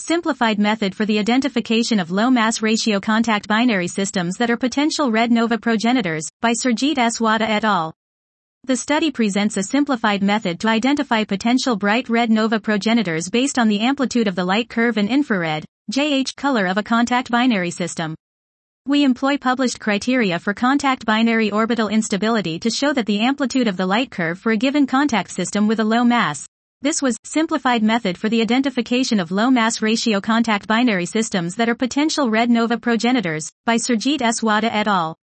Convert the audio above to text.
simplified method for the identification of low mass ratio contact binary systems that are potential red nova progenitors, by Surjit S. Wada et al. The study presents a simplified method to identify potential bright red nova progenitors based on the amplitude of the light curve and infrared, JH color of a contact binary system. We employ published criteria for contact binary orbital instability to show that the amplitude of the light curve for a given contact system with a low mass. This was simplified method for the identification of low mass ratio contact binary systems that are potential red nova progenitors, by Surjit S. Wada et al.